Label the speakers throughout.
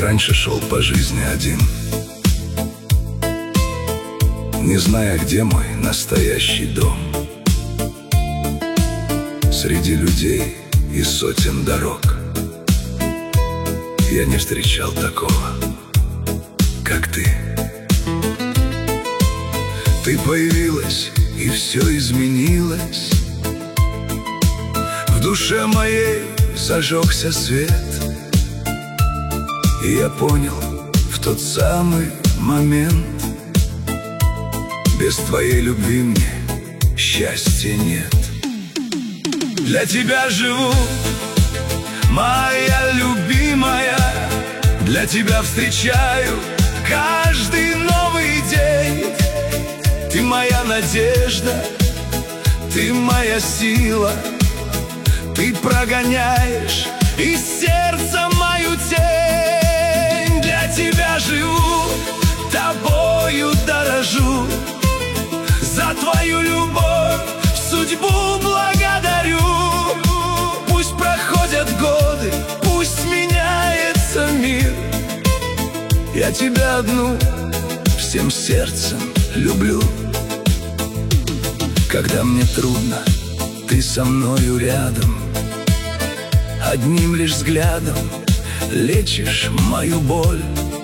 Speaker 1: раньше шел по жизни один, не зная, где мой настоящий дом. Среди людей и сотен дорог я не встречал такого, как ты. Ты появилась, и все изменилось. В душе моей зажегся свет, и я понял в тот самый момент: без твоей любви мне счастья нет. Для тебя живу, моя любимая, для тебя встречаю каждый новый день. Ты моя надежда, ты моя сила, ты прогоняешь из сердца мою тень. Для тебя живу, тобою дорожу, за твою любовь судьбу благодарю. Пусть проходят годы, пусть меняется мир, я тебя одну всем сердцем люблю. Когда мне трудно, ты со мною рядом, одним лишь взглядом лечишь мою боль.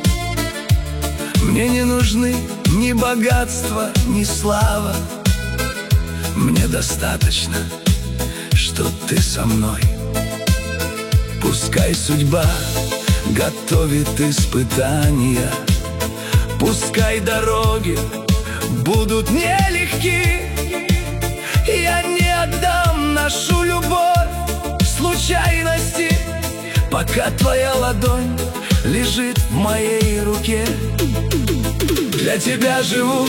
Speaker 1: Мне не нужны ни богатство, ни слава, мне достаточно, что ты со мной. Пускай судьба готовит испытания, пускай дороги будут нелегки, я не отдам нашу любовь случайности, пока твоя ладонь лежит в моей руке. Для тебя живу,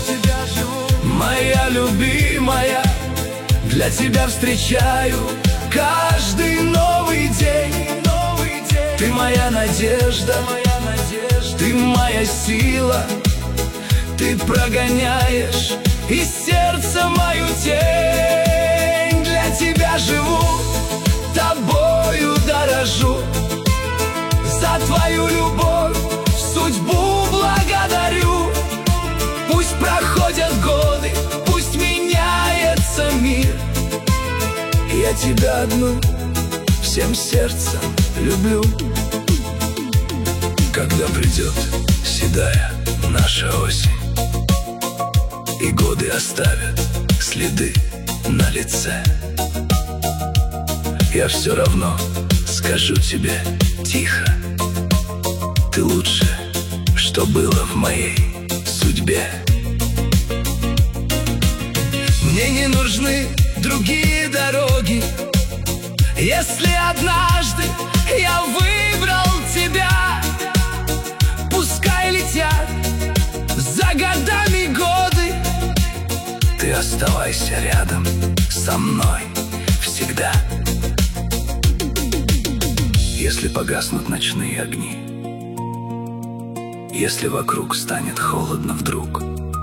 Speaker 1: моя любимая, для тебя встречаю каждый новый день. Ты моя надежда, ты моя сила, ты прогоняешь из сердца мою тень. Для тебя живу, тобою дорожу, за твою любовь судьбу благодарю. Пусть проходят годы, пусть меняется мир, я тебя одну всем сердцем люблю. Когда придет седая наша осень, и годы оставят следы на лице, я все равно скажу тебе тихо: ты лучшее, что было в моей судьбе. Мне не нужны другие дороги, если однажды я выбрал тебя. Пускай летят за годами годы, ты оставайся рядом со мной всегда. Если погаснут ночные огни, если вокруг станет холодно вдруг,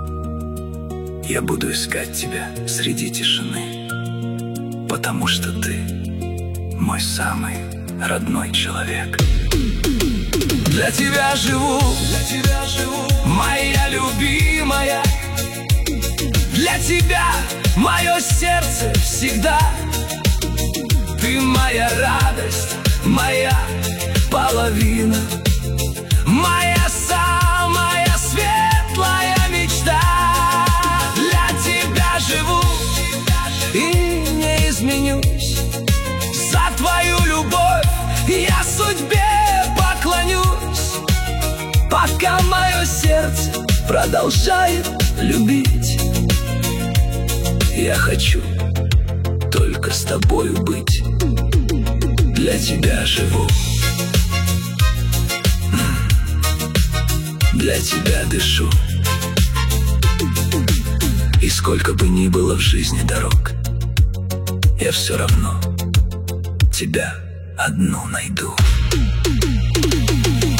Speaker 1: я буду искать тебя среди тишины, потому что ты мой самый родной человек. Для тебя живу, моя любимая, для тебя мое сердце всегда. Ты моя радость, моя половина, моя самая светлая мечта. Для тебя живу и не изменюсь, за твою любовь я судьбе поклонюсь, пока мое сердце продолжает любить. Я хочу только с тобою быть, для тебя живу, для тебя дышу. И сколько бы ни было в жизни дорог, я все равно тебя одну найду.